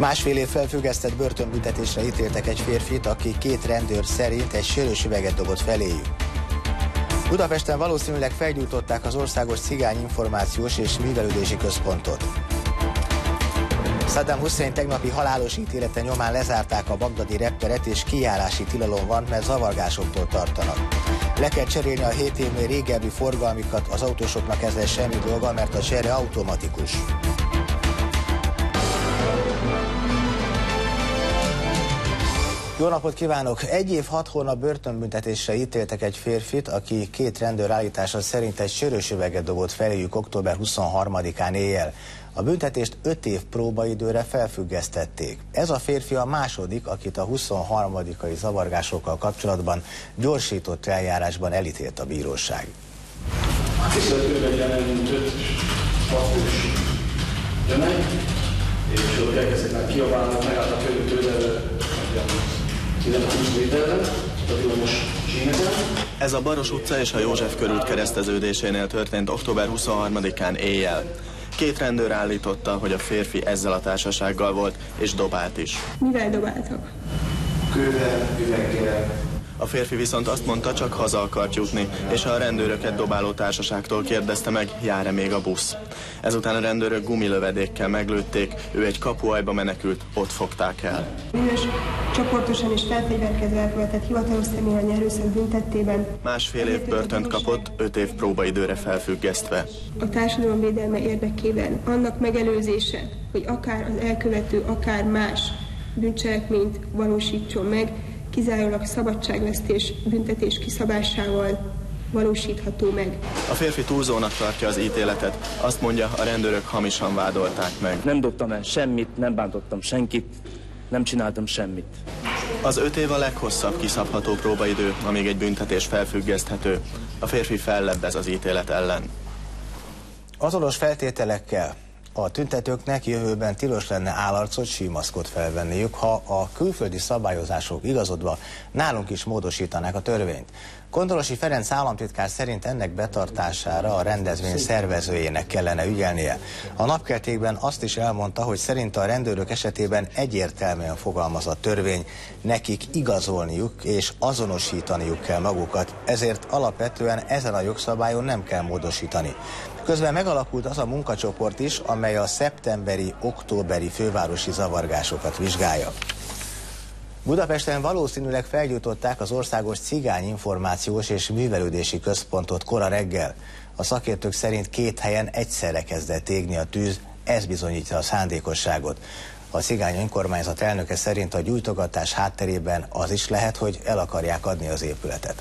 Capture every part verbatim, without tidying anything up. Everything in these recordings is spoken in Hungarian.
Másfél év felfüggesztett börtönbüntetésre ítéltek egy férfit, aki két rendőr szerint egy sörös üveget dobott feléjük. Budapesten valószínűleg felgyújtották az Országos Cigány Információs és Művelődési Központot. Saddam Hussein tegnapi halálos ítélete nyomán lezárták a bagdadi repteret, és kijárási tilalom van, mert zavargásoktól tartanak. Le kell cserélni a hét évnél régebbi forgalmikat, az autósoknak ezzel semmi dolga, mert a csere automatikus. Jó napot kívánok! Egy év hat hónap börtönbüntetésre ítéltek egy férfit, aki két rendőr állítása szerint egy sörös üveget dobott feléjük október huszonharmadikán éjjel. A büntetést öt év próbaidőre felfüggesztették. Ez a férfi a második, akit a huszonharmadikai zavargásokkal kapcsolatban gyorsított eljárásban elítélt a bíróság. Tiszteletőben jelenünk öt hatós jönnek, és ott elkezdtek kiabálnak, megállt a körül tőle tizenhúsz méterre, a villamos csíneken. Ez a Baros utca és a József körút kereszteződésénél történt október huszonharmadikán éjjel. Két rendőr állította, hogy a férfi ezzel a társasággal volt, és dobált is. Mivel dobáltak? Kővel, üveggel. A férfi viszont azt mondta, csak haza akart jutni, és a rendőröket dobáló társaságtól kérdezte meg, jár-e még a busz. Ezután a rendőrök gumilövedékkel meglőtték, ő egy kapualjba menekült, ott fogták el. Bűnös csoportosan és felfegyverkezve elkövetett hivatalos személyi erőszak büntettében Másfél év börtönt kapott, öt év próbaidőre felfüggesztve. A társadalom védelme érdekében annak megelőzése, hogy akár az elkövető, akár más bűncselekményt valósítson meg, kizárólag szabadságvesztés büntetés kiszabásával valósítható meg. A férfi túlzónak tartja az ítéletet, azt mondja, a rendőrök hamisan vádolták meg. Nem dobtam el semmit, nem bántottam senkit, nem csináltam semmit. Az öt év a leghosszabb kiszabható próbaidő, amíg egy büntetés felfüggeszthető. A férfi fellebbez az ítélet ellen. Azonos feltételekkel a tüntetőknek jövőben tilos lenne állarcot, símaszkot felvenniük, ha a külföldi szabályozások igazodva nálunk is módosítanák a törvényt. Kondorosi Ferenc államtitkár szerint ennek betartására a rendezvény szervezőjének kellene ügyelnie. A napkeltékben azt is elmondta, hogy szerint a rendőrök esetében egyértelműen fogalmaz a törvény, nekik igazolniuk és azonosítaniuk kell magukat, ezért alapvetően ezen a jogszabályon nem kell módosítani. Közben megalakult az a munkacsoport is, amely a szeptemberi-októberi fővárosi zavargásokat vizsgálja. Budapesten valószínűleg felgyújtották az Országos Cigány Információs és Művelődési Központot kora reggel. A szakértők szerint két helyen egyszerre kezdett égni a tűz, ez bizonyítja a szándékosságot. A cigány önkormányzat elnöke szerint a gyújtogatás hátterében az is lehet, hogy el akarják adni az épületet.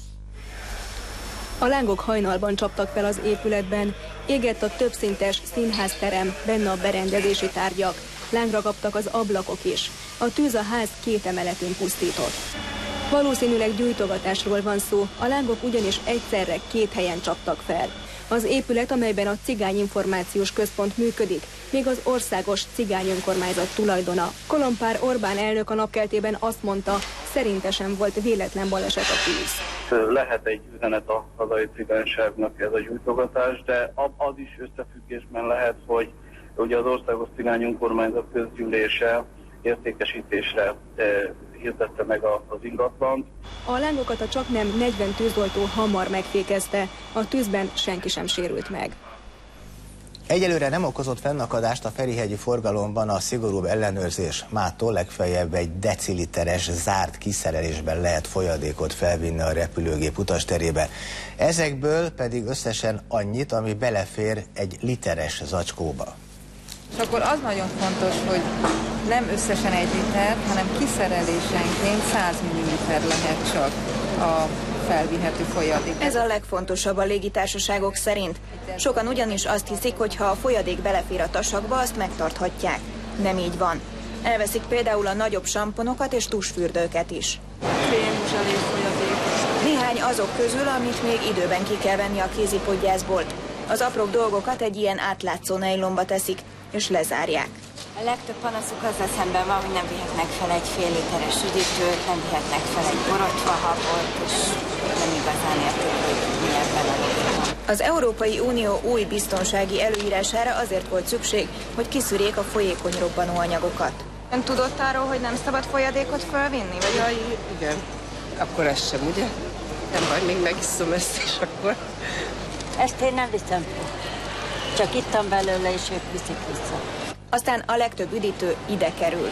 A lángok hajnalban csaptak fel az épületben, égett a többszintes színházterem, benne a berendezési tárgyak, lángra kaptak az ablakok is. A tűz a ház két emeletén pusztított. Valószínűleg gyújtogatásról van szó, a lángok ugyanis egyszerre két helyen csaptak fel. Az épület, amelyben a Cigány Információs Központ működik, még az Országos Cigány Önkormányzat tulajdona. Kolompár Orbán elnök a napkeltében azt mondta, szerintesen volt véletlen baleset a tűz. Lehet egy üzenet a hazai cigányságnak ez a gyújtogatás, de az is összefüggésben lehet, hogy ugye az Országos Cigány Önkormányzat közgyűlése értékesítésre eh, hirdette meg a, az ingatlant. A lángokat a csaknem negyven tűzoltó hamar megfékezte, a tűzben senki sem sérült meg. Egyelőre nem okozott fennakadást a ferihegyi forgalomban a szigorúbb ellenőrzés. Mától legfeljebb egy deciliteres zárt kiszerelésben lehet folyadékot felvinni a repülőgép utasterébe. Ezekből pedig összesen annyit, ami belefér egy literes zacskóba. És akkor az nagyon fontos, hogy nem összesen egy liter, hanem kiszerelésenként száz milliliter lehet csak a felvihető folyadék. Ez a legfontosabb a légitársaságok szerint. Sokan ugyanis azt hiszik, hogy ha a folyadék belefér a tasakba, azt megtarthatják. Nem így van. Elveszik például a nagyobb samponokat és tusfürdőket is. Néhány azok közül, amit még időben ki kell venni a kézipodgyászból. Az apróbb dolgokat egy ilyen átlátszó nejlomba teszik, és lezárják. A legtöbb panaszuk azzal szemben van, hogy nem vihetnek fel egy fél literes üdítőt, nem vihetnek fel egy borotvahabot, és nem igazán értik, hogy mi ebben a lényeg. Az Európai Unió új biztonsági előírására azért volt szükség, hogy kiszűrjék a folyékony robbanóanyagokat. Ön tudott arról, hogy nem szabad folyadékot fölvinni? Vagy Jaj, igen. Akkor ez sem, ugye? Nem baj, még megiszom ezt, és akkor... Ezt én nem viszem. Csak ittam belőle, és ők viszik vissza. Aztán a legtöbb üdítő ide kerül.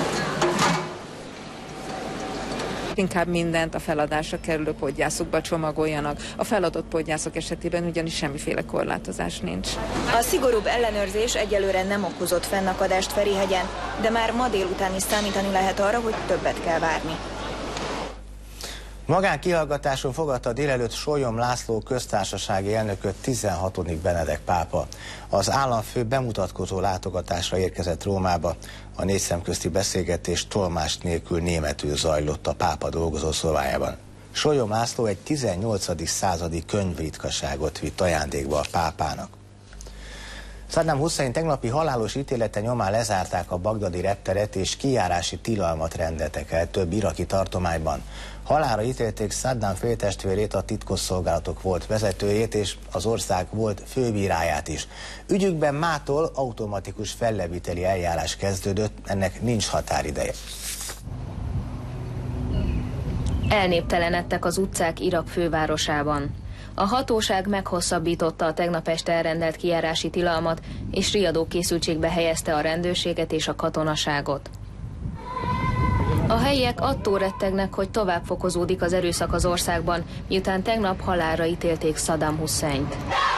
Inkább mindent a feladásra kerülő podgyászokba csomagoljanak. A feladott podgyászok esetében ugyanis semmiféle korlátozás nincs. A szigorúbb ellenőrzés egyelőre nem okozott fennakadást Ferihegyen, de már ma délután is számítani lehet arra, hogy többet kell várni. Magánkihallgatáson fogadta délelőtt Sólyom László köztársasági elnököt tizenhatodik Benedek pápa. Az államfő bemutatkozó látogatásra érkezett Rómába. A négy szemközti beszélgetés tolmács nélkül németül zajlott a pápa dolgozó szobájában. Sólyom László egy tizennyolcadik századi könyvritkaságot vitt ajándékba a pápának. Saddam Hussein tegnapi halálos ítélete nyomán lezárták a bagdadi repteret és kijárási tilalmat rendeltek el több iraki tartományban. Halálra ítélték Saddam féltestvérét, a titkosszolgálatok volt vezetőjét és az ország volt főbíráját is. Ügyükben mától automatikus felleviteli eljárás kezdődött, ennek nincs határideje. Elnéptelenedtek az utcák Irak fővárosában. A hatóság meghosszabbította a tegnap este elrendelt kijárási tilalmat, és riadó készültségbe helyezte a rendőrséget és a katonaságot. A helyiek attól rettegnek, hogy tovább fokozódik az erőszak az országban, miután tegnap halálra ítélték Saddam Husseint.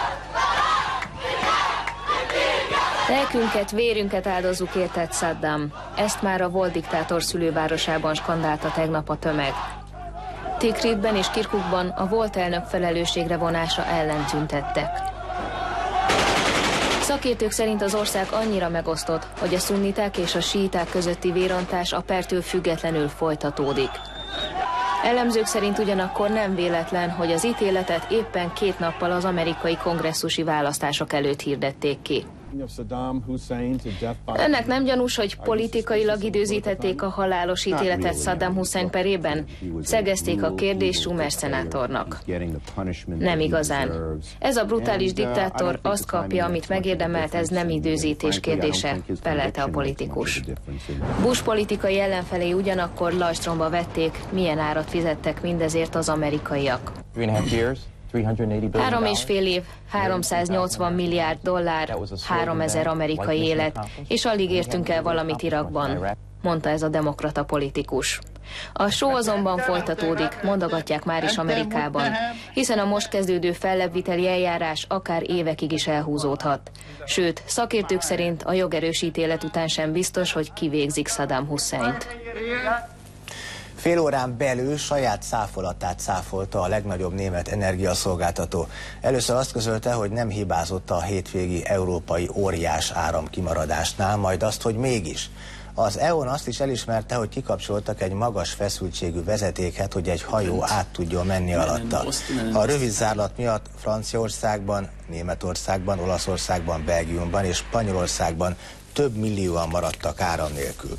Lelkünket, vérünket áldozzuk érted, Saddam. Ezt már a volt diktátor szülővárosában skandálta tegnap a tömeg. Tikritben és Kirkukban a volt elnök felelősségre vonása ellen tüntettek. Szakértők szerint az ország annyira megosztott, hogy a szunniták és a síiták közötti vérontás a pertől függetlenül folytatódik. Elemzők szerint ugyanakkor nem véletlen, hogy az ítéletet éppen két nappal az amerikai kongresszusi választások előtt hirdették ki. Ennek nem gyanús, hogy politikailag időzítették a halálos ítéletet Saddam Hussein perében? Szegezték a kérdést Schumer szenátornak. Nem igazán. Ez a brutális diktátor azt kapja, amit megérdemelt, ez nem időzítés kérdése, felelte a politikus. Bush politikai ellenfelei ugyanakkor lajstromba vették, milyen árat fizettek mindezért az amerikaiak. Három és fél év, háromszáznyolcvan milliárd dollár, háromezer amerikai élet, és alig értünk el valamit Irakban, mondta ez a demokrata politikus. A show azonban folytatódik, mondogatják már is Amerikában, hiszen a most kezdődő fellebbviteli eljárás akár évekig is elhúzódhat. Sőt, szakértők szerint a jogerős ítélet után sem biztos, hogy kivégzik Saddam Husseint. Fél órán belül saját cáfolatát cáfolta a legnagyobb német energiaszolgáltató. Először azt közölte, hogy nem hibázott a hétvégi európai óriás áramkimaradásnál, majd azt, hogy mégis. Az é on azt is elismerte, hogy kikapcsoltak egy magas feszültségű vezetéket, hogy egy hajó át tudjon menni alatta. A rövid zárlat miatt Franciaországban, Németországban, Olaszországban, Belgiumban és Spanyolországban több millióan maradtak áram nélkül.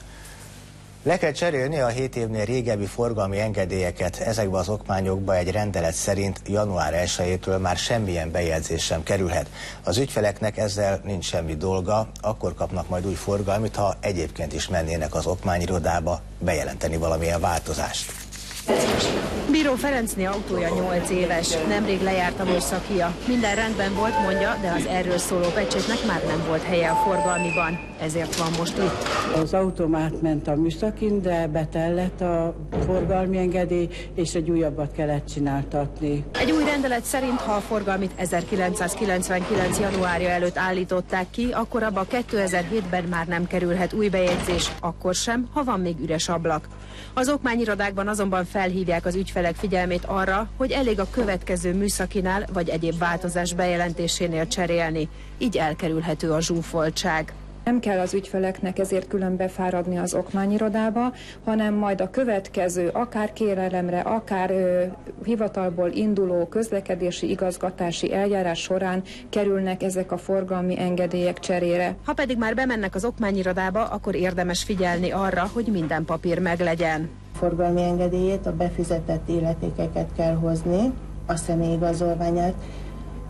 Le kell cserélni a hét évnél régebbi forgalmi engedélyeket. Ezekbe az okmányokba egy rendelet szerint január elsejétől már semmilyen bejegyzés sem kerülhet. Az ügyfeleknek ezzel nincs semmi dolga, akkor kapnak majd új forgalmit, ha egyébként is mennének az okmányirodába bejelenteni valamilyen változást. Bíró Ferencné autója nyolc éves, nemrég lejárt a műszakia. Minden rendben volt, mondja, de az erről szóló pecsétnek már nem volt helye a forgalmiban. Ezért van most itt. Az autóm átment a műszakin, de betellett a forgalmi engedély, és egy újabbat kellett csináltatni. Egy új rendelet szerint, ha a forgalmit ezerkilencszázkilencvenkilenc januárja előtt állították ki, akkor abba kétezer-hétben már nem kerülhet új bejegyzés, akkor sem, ha van még üres ablak. Az okmányirodákban azonban felhívják az ügyfelek figyelmét arra, hogy elég a következő műszakinál vagy egyéb változás bejelentésénél cserélni. Így elkerülhető a zsúfoltság. Nem kell az ügyfeleknek ezért külön befáradni az okmányirodába, hanem majd a következő, akár kérelemre, akár ö, hivatalból induló közlekedési igazgatási eljárás során kerülnek ezek a forgalmi engedélyek cserére. Ha pedig már bemennek az okmányirodába, akkor érdemes figyelni arra, hogy minden papír meglegyen. Forgalmi engedélyét, a befizetett illetékeket kell hozni, a személyigazolványát,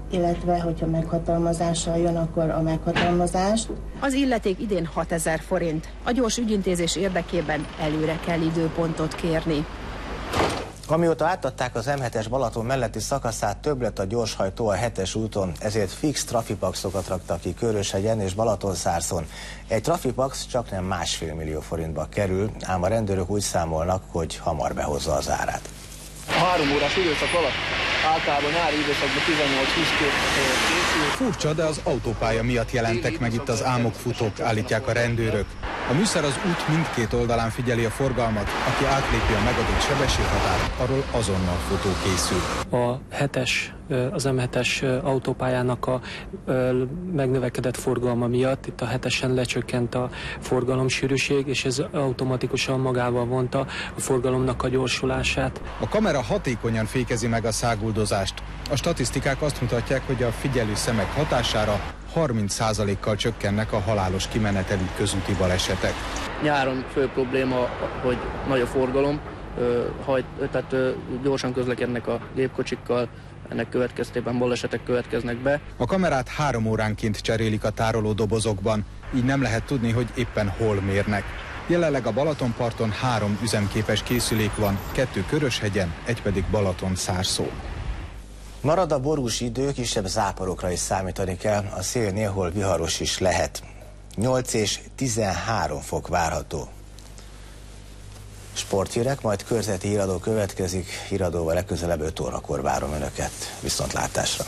illetve hogyha meghatalmazással jön, akkor a meghatalmazást. Az illeték idén hatezer forint. A gyors ügyintézés érdekében előre kell időpontot kérni. Amióta átadták az M hetes Balaton melletti szakaszát, több lett a gyorshajtó a hetes úton, ezért fix trafipaxokat raktak ki Köröshegyen és Balatonszárszon. Egy trafipax csak nem másfél millió forintba kerül, ám a rendőrök úgy számolnak, hogy hamar behozza az árát. A három órás időszak alatt általában nyári időszakban tizennyolc-húsz készül. Furcsa, de az autópálya miatt jelentek meg itt az álmokfutók, állítják a rendőrök. A műszer az út mindkét oldalán figyeli a forgalmat, aki átlépi a megadott sebességhatárt, arról azonnal fotó készül. A hetes, az M hetes autópályának a megnövekedett forgalma miatt itt a hetesen lecsökkent a forgalomsűrűség, és ez automatikusan magával vonta a forgalomnak a gyorsulását. A kamera hatékonyan fékezi meg a száguldozást. A statisztikák azt mutatják, hogy a figyelő szemek hatására harminc százalékkal csökkennek a halálos kimenetelű közúti balesetek. Nyáron fő probléma, hogy nagy a forgalom, hajt, tehát gyorsan közlekednek a gépkocsikkal, ennek következtében balesetek következnek be. A kamerát három óránként cserélik a tároló dobozokban, így nem lehet tudni, hogy éppen hol mérnek. Jelenleg a Balatonparton három üzemképes készülék van, kettő Köröshegyen, egy pedig Balatonszárszón. Marad a borús idő, kisebb záporokra is számítani kell, a szél néhol viharos is lehet. nyolc és tizenhárom fok várható. Sporthírek, majd körzeti híradó következik, híradóval legközelebb öt órakor várom Önöket. Viszontlátásra!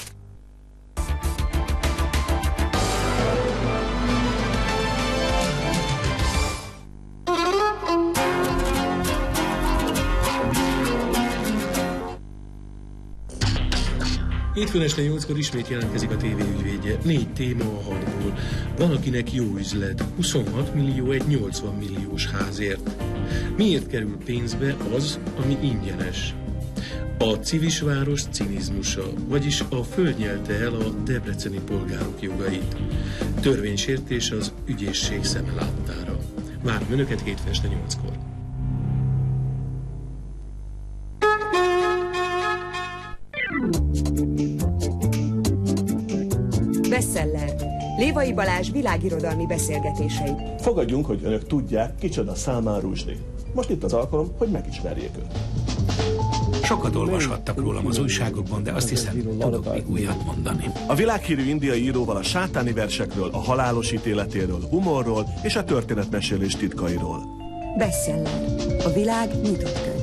Hétfőn este nyolckor ismét jelentkezik a tévé ügyvédje. Négy téma a hatból. Van, akinek jó üzlet. huszonhat millió egy nyolcvan milliós házért. Miért kerül pénzbe az, ami ingyenes? A civisváros cinizmusa, vagyis a föld nyelte el a debreceni polgárok jogait. Törvénysértés az ügyészség szeme láttára. Várom Önöket hétfőn este nyolckor. Bestseller. Lévai Balázs világirodalmi beszélgetései. Fogadjunk, hogy Önök tudják, kicsoda Salman Rushdie. Most itt az alkalom, hogy megismerjék őt. Sokat olvashattak rólam az újságokban, de azt hiszem, tudok még újat mondani. A világhírű indiai íróval a sátáni versekről, a halálos ítéletéről, humorról és a történetmesélés titkairól. Bestseller. A világ nyitott könyv.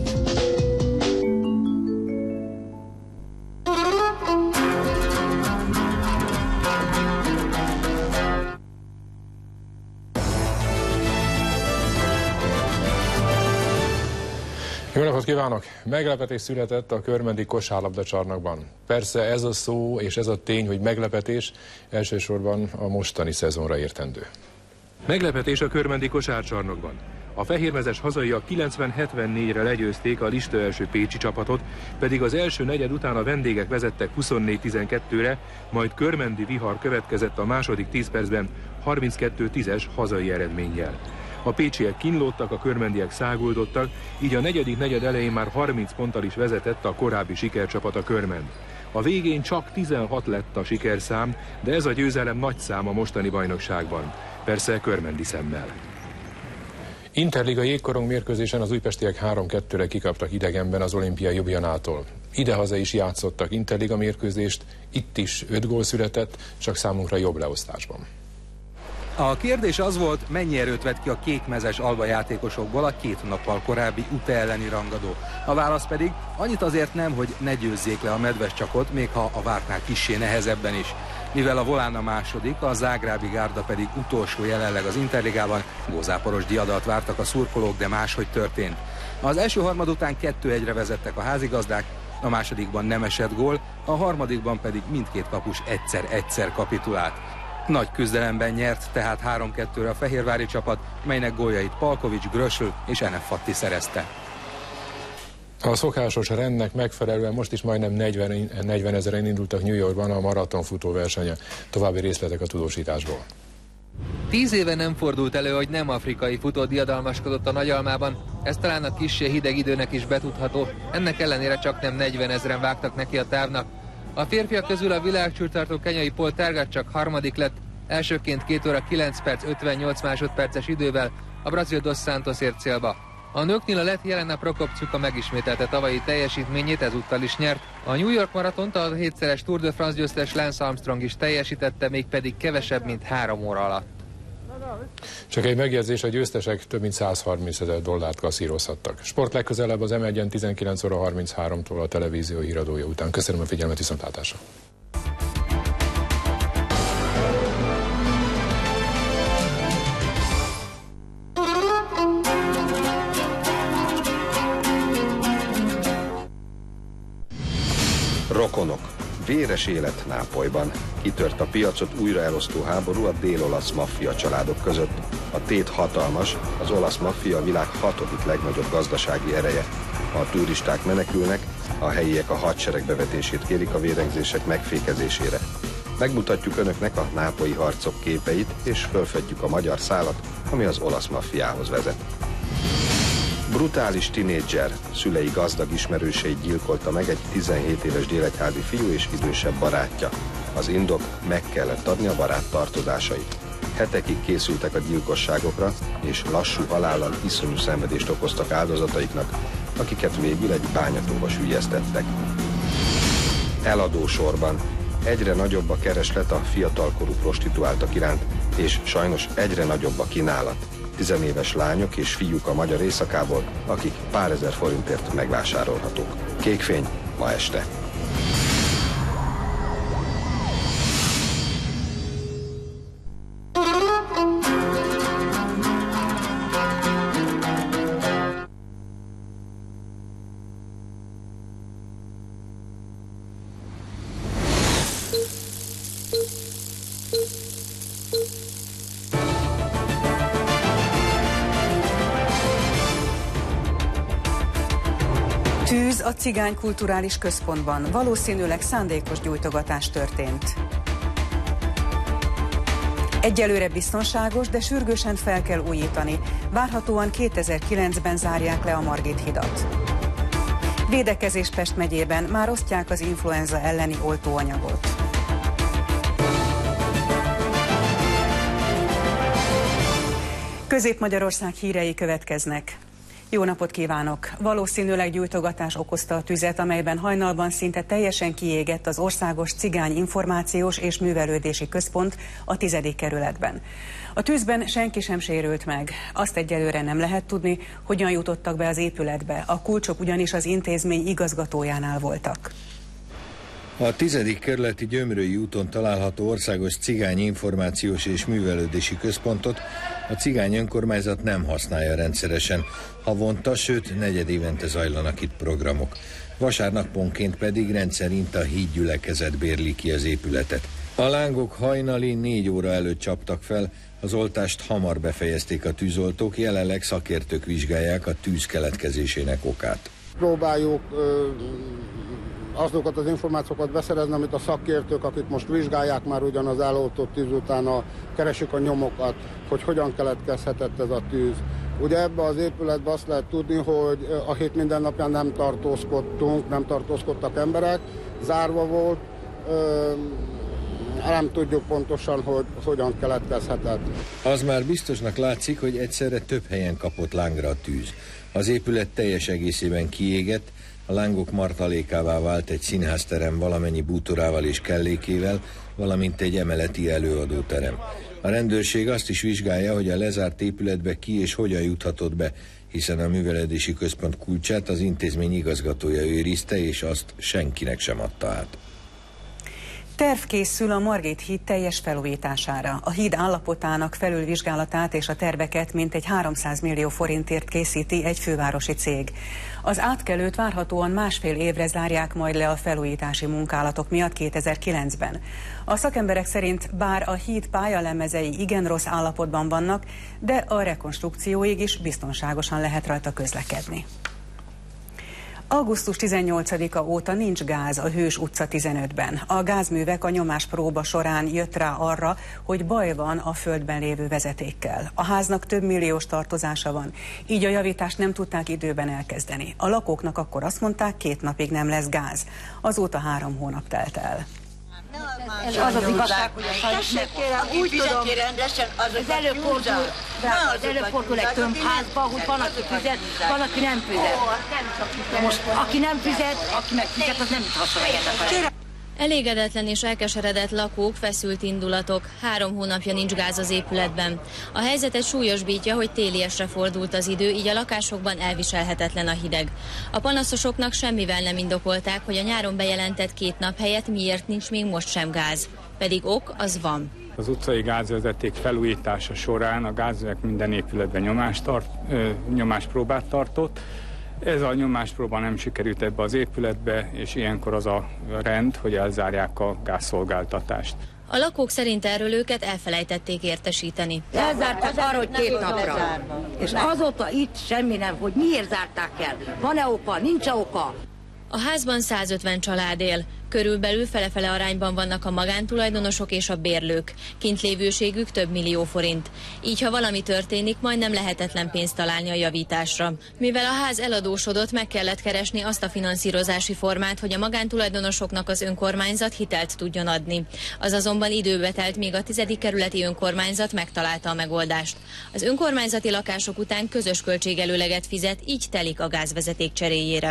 Jó napot kívánok! Meglepetés született a körmendi kosárlabdacsarnokban. Persze ez a szó és ez a tény, hogy meglepetés, elsősorban a mostani szezonra értendő. Meglepetés a körmendi kosárcsarnokban. A fehérmezes hazaiak kilencven hetvennégyre legyőzték a lista első pécsi csapatot, pedig az első negyed után a vendégek vezettek huszonnégy tizenkettőre, majd körmendi vihar következett a második tíz percben harminckettő tízes hazai eredménnyel. A pécsiek kínlódtak, a körmendiek száguldottak, így a negyedik negyed elején már harminc ponttal is vezetett a korábbi sikercsapat, a Körmend. A végén csak tizenhat lett a sikerszám, de ez a győzelem nagy szám a mostani bajnokságban. Persze körmendi szemmel. Interliga jégkorong mérkőzésen az újpestiek három kettőre kikaptak idegenben az Olimpia Ljubljanától. Idehaza is játszottak Interliga mérkőzést, itt is öt gól született, csak számunkra jobb leosztásban. A kérdés az volt, mennyi erőt vett ki a kékmezes Alba játékosokból a két nappal korábbi Ute elleni rangadó. A válasz pedig annyit azért nem, hogy ne győzzék le a medvescsakot, még ha a vártnál kissé nehezebben is. Mivel a volán a második, a zágrábi gárda pedig utolsó jelenleg az Interligában, gózáporos diadalt vártak a szurkolók, de máshogy történt. Az első harmad után kettő egyre vezettek a házigazdák, a másodikban nem esett gól, a harmadikban pedig mindkét kapus egyszer-egyszer kapitulált. Nagy küzdelemben nyert tehát három kettőre a fehérvári csapat, melynek góljait Palkovics, Grösl és Enef Fatti szerezte. A szokásos rendnek megfelelően most is majdnem negyven ezeren indultak New Yorkban a maratonfutó versenye. További részletek a tudósításból. Tíz éve nem fordult elő, hogy nem afrikai futó diadalmaskodott a Nagyalmában. Ez talán a kissé hideg időnek is betudható. Ennek ellenére csak nem negyven ezeren vágtak neki a távnak. A férfiak közül a világcsúcstartó kenyai Paul Tergat csak harmadik lett, elsőként két óra kilenc perc ötvennyolc másodperces idővel a brazil Dos Santos ért célba. A nőknél a lett Jelena Prokopczuka megismételte tavalyi teljesítményét, ezúttal is nyert. A New York maratont a hétszeres Tour de France győztes Lance Armstrong is teljesítette, mégpedig kevesebb, mint három óra alatt. Csak egy megjegyzés, a győztesek több mint százharminc ezer dollárt kasszírozhattak. Sport legközelebb az em egyen tizenkilenc óra harmincháromtól a televízió híradója után. Köszönöm a figyelmet, viszontlátásra! Rokonok. Véres élet Nápolyban. Kitört a piacot újra elosztó háború a dél-olasz maffia családok között. A tét hatalmas, az olasz maffia a világ hatodik legnagyobb gazdasági ereje. Ha a turisták menekülnek, a helyiek a hadsereg bevetését kérik a vérengzések megfékezésére. Megmutatjuk önöknek a nápolyi harcok képeit, és fölfedjük a magyar szálat, ami az olasz maffiához vezet. Brutális tinédzser, szülei gazdag ismerőseit gyilkolta meg egy tizenhét éves délegyházi fiú és idősebb barátja. Az indok, meg kellett adni a barát tartozásait. Hetekig készültek a gyilkosságokra, és lassú halállal iszonyú szenvedést okoztak áldozataiknak, akiket végül egy bányatóba süllyesztettek. Eladó sorban. Egyre nagyobb a kereslet a fiatalkorú prostituáltak iránt, és sajnos egyre nagyobb a kínálat. Tizenéves lányok és fiúk a magyar éjszakából, akik pár ezer forintért megvásárolhatók. Kékfény ma este. Tűz a Cigány Kulturális Központban. Valószínűleg szándékos gyújtogatás történt. Egyelőre biztonságos, de sürgősen fel kell újítani. Várhatóan kétezer-kilencben zárják le a Margit hidat. Védekezés Pest megyében, már osztják az influenza elleni oltóanyagot. Közép-Magyarország hírei következnek. Jó napot kívánok! Valószínűleg gyújtogatás okozta a tüzet, amelyben hajnalban szinte teljesen kiégett az Országos Cigány Információs és Művelődési Központ a tizedik kerületben. A tűzben senki sem sérült meg. Azt egyelőre nem lehet tudni, hogyan jutottak be az épületbe. A kulcsok ugyanis az intézmény igazgatójánál voltak. A tizedik kerületi Gyömrői úton található Országos Cigány Információs és Művelődési Központot a cigány önkormányzat nem használja rendszeresen. Havonta, sőt negyedévente zajlanak itt programok. Vasárnaponként pedig rendszerint a hídgyülekezet bérli ki az épületet. A lángok hajnali négy óra előtt csaptak fel, az oltást hamar befejezték a tűzoltók, jelenleg szakértők vizsgálják a tűz keletkezésének okát. Próbáljuk ö, azokat az információkat beszerezni, amit a szakértők, akik most vizsgálják már ugyan az eloltott tűz utána, keresik a nyomokat, hogy hogyan keletkezhetett ez a tűz. Ugye ebbe az épületbe azt lehet tudni, hogy a hét minden napján nem tartózkodtunk, nem tartózkodtak emberek, zárva volt, ö, nem tudjuk pontosan, hogy hogyan keletkezhetett. Az már biztosnak látszik, hogy egyszerre több helyen kapott lángra a tűz. Az épület teljes egészében kiégett, a lángok martalékává vált egy színházterem valamennyi bútorával és kellékével, valamint egy emeleti előadóterem. A rendőrség azt is vizsgálja, hogy a lezárt épületbe ki és hogyan juthatott be, hiszen a művelődési központ kulcsát az intézmény igazgatója őrizte, és azt senkinek sem adta át. Terv készül a Margit híd teljes felújítására. A híd állapotának felülvizsgálatát és a terveket mintegy háromszáz millió forintért készíti egy fővárosi cég. Az átkelőt várhatóan másfél évre zárják majd le a felújítási munkálatok miatt kétezer-kilencben. A szakemberek szerint bár a híd pályalemezei igen rossz állapotban vannak, de a rekonstrukcióig is biztonságosan lehet rajta közlekedni. augusztus tizennyolcadika óta nincs gáz a Hős utca tizenötben. A gázművek a nyomáspróba során jött rá arra, hogy baj van a földben lévő vezetékkel. A háznak több milliós tartozása van, így a javítást nem tudták időben elkezdeni. A lakóknak akkor azt mondták, két napig nem lesz gáz. Azóta három hónap telt el. És az az igazság, hogy a tessék kérem, úgy tudom, rendesen, az előfordul, az előfordul egy tömbházba, hogy van, aki fizet, van, aki nem fizet. Most aki nem fizet, aki meg fizet, az nem juthasson egyet. Elégedetlen és elkeseredett lakók, feszült indulatok. Három hónapja nincs gáz az épületben. A helyzetet súlyosbítja, hogy téliesre fordult az idő, így a lakásokban elviselhetetlen a hideg. A panaszosoknak semmivel nem indokolták, hogy a nyáron bejelentett két nap helyett miért nincs még most sem gáz. Pedig ok az van. Az utcai gázvezeték felújítása során a gázvezeték minden épületben nyomást tart, ö, nyomáspróbát tartott. Ez a nyomáspróba nem sikerült ebbe az épületbe, és ilyenkor az a rend, hogy elzárják a gázszolgáltatást. A lakók szerint erről őket elfelejtették értesíteni. Elzárták arra, hogy két napra. És azóta itt semmi nem, hogy miért zárták el. Van-e oka, nincs-e oka? A házban százötven család él. Körülbelül fele-fele arányban vannak a magántulajdonosok és a bérlők. Kintlévőségük több millió forint. Így, ha valami történik, majdnem lehetetlen pénzt találni a javításra. Mivel a ház eladósodott, meg kellett keresni azt a finanszírozási formát, hogy a magántulajdonosoknak az önkormányzat hitelt tudjon adni. Az azonban időbe telt, míg a tizedik kerületi önkormányzat megtalálta a megoldást. Az önkormányzati lakások után közös költségelőleget fizet, így telik a gázvezeték cseréjére.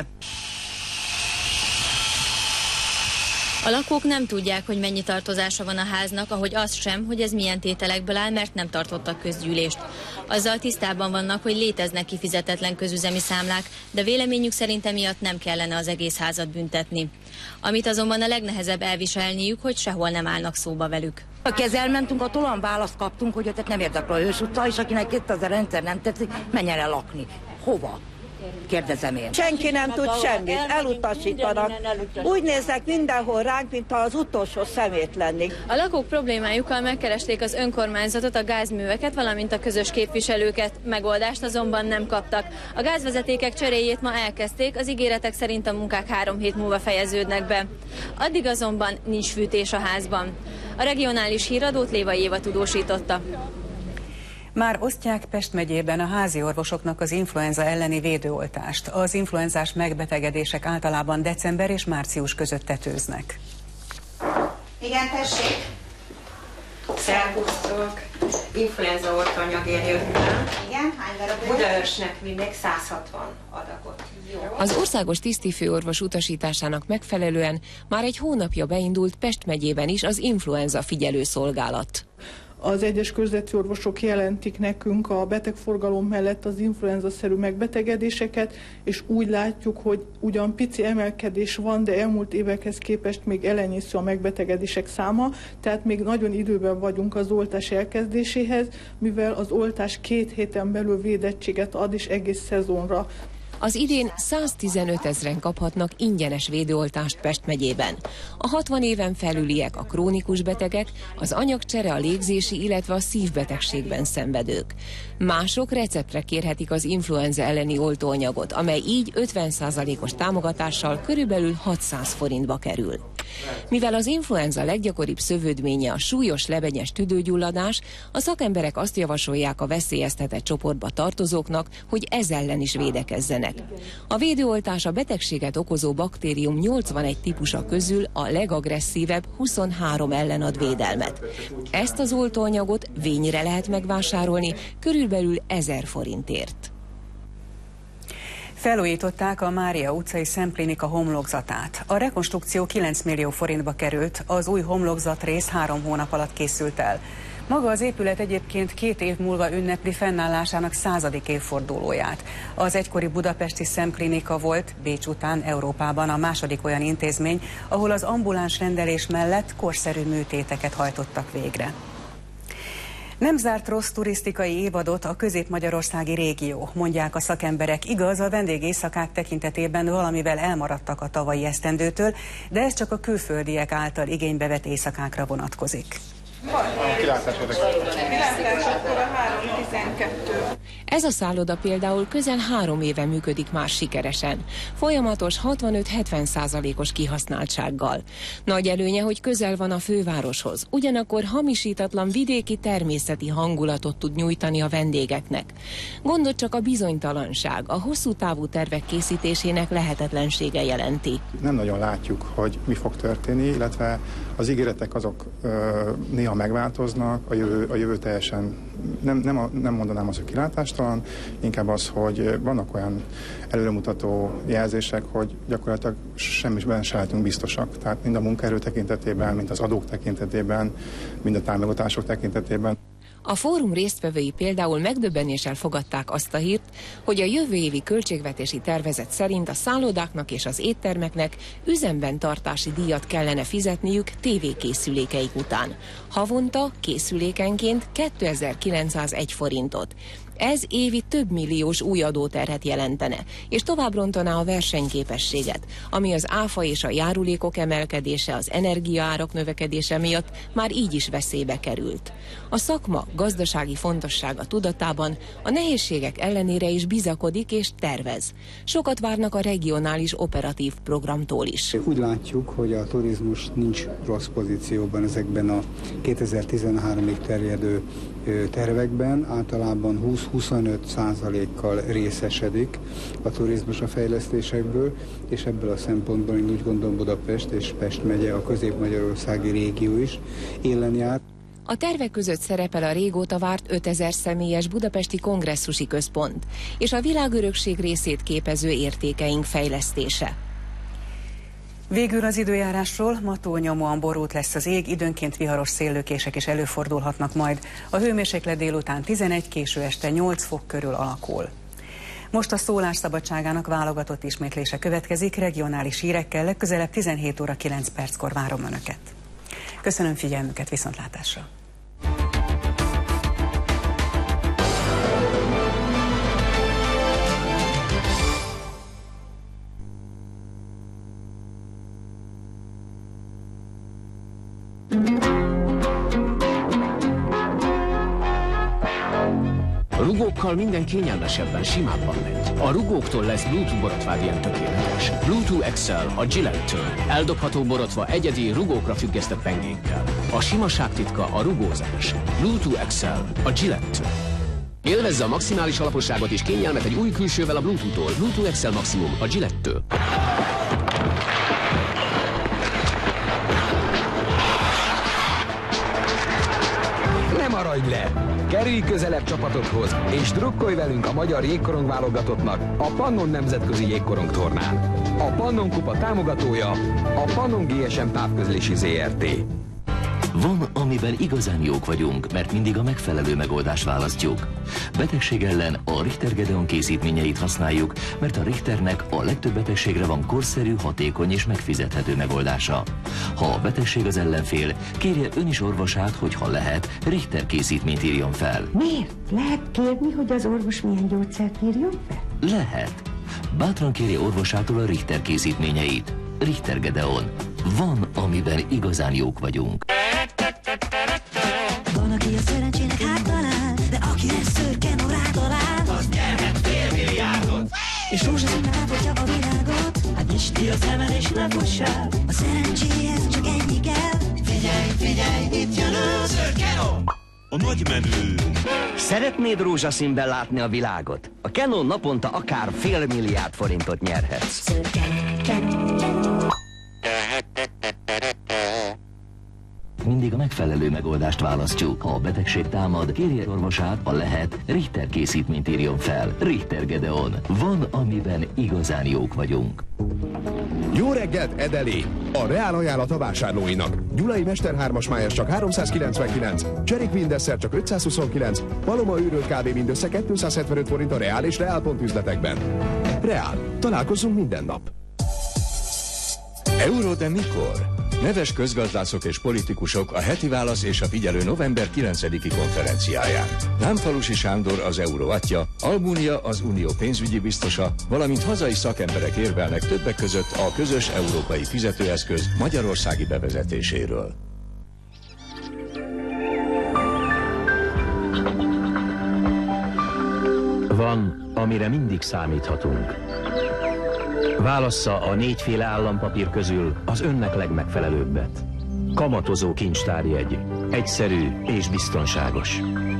A lakók nem tudják, hogy mennyi tartozása van a háznak, ahogy az sem, hogy ez milyen tételekből áll, mert nem tartottak közgyűlést. Azzal tisztában vannak, hogy léteznek kifizetetlen közüzemi számlák, de véleményük szerint emiatt nem kellene az egész házat büntetni. Amit azonban a legnehezebb elviselniük, hogy sehol nem állnak szóba velük. Aki ezzel elmentünk, attól olyan választ kaptunk, hogy tehát nem érdekel a Hős utca, és akinek itt az a rendszer nem tetszik, menjen el lakni. Hova? Kérdezem én. Senki nem tud semmit, elutasítanak. Úgy néznek mindenhol ránk, mint az utolsó szemét lenni. A lakók problémájukkal megkeresték az önkormányzatot, a gázműveket, valamint a közös képviselőket. Megoldást azonban nem kaptak. A gázvezetékek cseréjét ma elkezdték, az ígéretek szerint a munkák három hét múlva fejeződnek be. Addig azonban nincs fűtés a házban. A regionális híradót Lévai Éva tudósította. Már osztják Pest megyében a házi orvosoknak az influenza elleni védőoltást. Az influenzás megbetegedések általában december és március között tetőznek. Igen, tessék. Szervusztok. Influenza oltanyagért jöttem. Igen, hány darab? Budaörsnek vinnék száz hatvan adagot. Jó. Az országos tisztifőorvos utasításának megfelelően már egy hónapja beindult Pest megyében is az influenza figyelőszolgálat. Az egyes körzeti orvosok jelentik nekünk a betegforgalom mellett az influenza-szerű megbetegedéseket, és úgy látjuk, hogy ugyan pici emelkedés van, de elmúlt évekhez képest még elenyésző a megbetegedések száma, tehát még nagyon időben vagyunk az oltás elkezdéséhez, mivel az oltás két héten belül védettséget ad is egész szezonra. Az idén száztizenöt ezren kaphatnak ingyenes védőoltást Pest megyében. A hatvan éven felüliek, a krónikus betegek, az anyagcsere, a légzési, illetve a szívbetegségben szenvedők. Mások receptre kérhetik az influenza elleni oltóanyagot, amely így ötven százalékos támogatással körülbelül hatszáz forintba kerül. Mivel az influenza leggyakoribb szövődménye a súlyos lebenyes tüdőgyulladás, a szakemberek azt javasolják a veszélyeztetett csoportba tartozóknak, hogy ez ellen is védekezzenek. A védőoltás a betegséget okozó baktérium nyolcvanegy típusa közül a legagresszívebb huszonhárom ellen ad védelmet. Ezt az oltóanyagot vényre lehet megvásárolni körülbelül ezer forintért. Felújították a Mária utcai szemklinika homlokzatát. A rekonstrukció kilenc millió forintba került, az új homlokzat rész három hónap alatt készült el. Maga az épület egyébként két év múlva ünnepli fennállásának századik évfordulóját. Az egykori budapesti szemklinika volt Bécs után Európában a második olyan intézmény, ahol az ambuláns rendelés mellett korszerű műtéteket hajtottak végre. Nem zárt rossz turisztikai évadot a közép-magyarországi régió, mondják a szakemberek. Igaz, a vendégészakák tekintetében valamivel elmaradtak a tavalyi esztendőtől, de ez csak a külföldiek által igénybe vett éjszakákra vonatkozik. Kilátás akkor a három tizenkettő. Ez a szálloda például közel három éve működik már sikeresen, folyamatos hatvanöt-hetven százalékos kihasználtsággal. Nagy előnye, hogy közel van a fővároshoz, ugyanakkor hamisítatlan vidéki természeti hangulatot tud nyújtani a vendégeknek. Gondot csak a bizonytalanság, a hosszú távú tervek készítésének lehetetlensége jelenti. Nem nagyon látjuk, hogy mi fog történni, illetve az ígéretek azok ö, néha megváltoznak, a jövő, a jövő teljesen, nem, nem, a, nem mondanám azt, hogy kilátástalan, inkább az, hogy vannak olyan előremutató jelzések, hogy gyakorlatilag semmiben se lehetünk biztosak. Tehát mind a munkaerő tekintetében, mind az adók tekintetében, mind a támogatások tekintetében. A fórum résztvevői például megdöbbenéssel fogadták azt a hírt, hogy a jövő évi költségvetési tervezet szerint a szállodáknak és az éttermeknek üzemben tartási díjat kellene fizetniük tévékészülékeik után. Havonta készülékenként kétezer-kilencszázegy forintot. Ez évi több milliós új adóterhet jelentene, és tovább rontaná a versenyképességet, ami az áfa és a járulékok emelkedése, az energiaárak növekedése miatt már így is veszélybe került. A szakma gazdasági fontossága tudatában a nehézségek ellenére is bizakodik és tervez. Sokat várnak a regionális operatív programtól is. Úgy látjuk, hogy a turizmus nincs rossz pozícióban ezekben a kétezer-tizenháromig terjedő tervekben, általában húsz-huszonöt százalékkal részesedik a turizmus a fejlesztésekből, és ebből a szempontból én úgy gondolom Budapest és Pest megye, a közép-magyarországi régió is élen jár. A tervek között szerepel a régóta várt ötezer személyes budapesti kongresszusi központ és a világörökség részét képező értékeink fejlesztése. Végül az időjárásról, ma túlnyomóan borult lesz az ég, időnként viharos széllökések is előfordulhatnak majd. A hőmérséklet délután tizenegy, késő este nyolc fok körül alakul. Most a szólás szabadságának válogatott ismétlése következik, regionális hírekkel legközelebb tizenhét óra kilenc perckor várom Önöket. Köszönöm figyelmüket, viszontlátásra! Rugókkal minden kényelmesebben, simábban megy. A rugóktól lesz Bluetooth borotvád ilyen tökéletes. Bluetooth Excel a Gillette-től. Eldobható borotva egyedi rugókra függesztett pengékkel. A simaság titka a rugózás. Bluetooth Excel a Gillette-től. Élvezze a maximális alaposságot és kényelmet egy új külsővel a Bluetooth-tól. Bluetooth Excel Maximum a Gillette-től. Ne maradj le! Kerülj közelebb csapatodhoz, és drukkolj velünk a magyar jégkorong válogatottnak a Pannon Nemzetközi Jégkorong Tornán. A Pannon Kupa támogatója a Pannon gé es em Távközlési zé er té. Van, amiben igazán jók vagyunk, mert mindig a megfelelő megoldást választjuk. Betegség ellen a Richter Gedeon készítményeit használjuk, mert a Richternek a legtöbb betegségre van korszerű, hatékony és megfizethető megoldása. Ha a betegség az ellenfél, kérje ön is orvosát, hogy ha lehet, Richter készítményt írjon fel. Miért? Lehet kérni, hogy az orvos milyen gyógyszert írjon fel? Lehet. Bátran kérje orvosától a Richter készítményeit. Richter Gedeon. Van, amiben igazán jók vagyunk. Van, aki a szerencsének háttalál, de akinek szürke norát talál, az nyerhet fél milliárdot. És rózsaszín ápolja a világot, hát nyisd ki a szemed és ne fussál. A szerencséhez csak ennyi kell. Figyelj, figyelj, itt jön ő, Szürke a nagy menő. Szeretnéd rózsaszínben látni a világot? A Canon naponta akár fél milliárd forintot nyerhetsz. Mindig a megfelelő megoldást választjuk. Ha a betegség támad, kérje orvosát, ha lehet, Richter készítményt írjon fel. Richter Gedeon. Van, amiben igazán jók vagyunk. Jó reggelt, Edeli! A reál ajánlat a vásárlóinak. Gyulai Mester hármas májas csak háromszázkilencvenkilenc, Cserik Windesser csak ötszázhuszonkilenc, Paloma őrölt kávé mindössze kétszázhetvenöt forint a Reál és Reál pont üzletekben. Reál. Találkozzunk minden nap. Euró, de mikor? Neves közgazdászok és politikusok a Heti Válasz és a Figyelő november kilencediki konferenciáján. Lámfalusi Sándor az euró atya, Almunia az unió pénzügyi biztosa, valamint hazai szakemberek érvelnek többek között a közös európai fizetőeszköz magyarországi bevezetéséről. van, amire mindig számíthatunk. Válassza a négyféle állampapír közül az önnek legmegfelelőbbet. Kamatozó kincstárjegy. Egyszerű és biztonságos.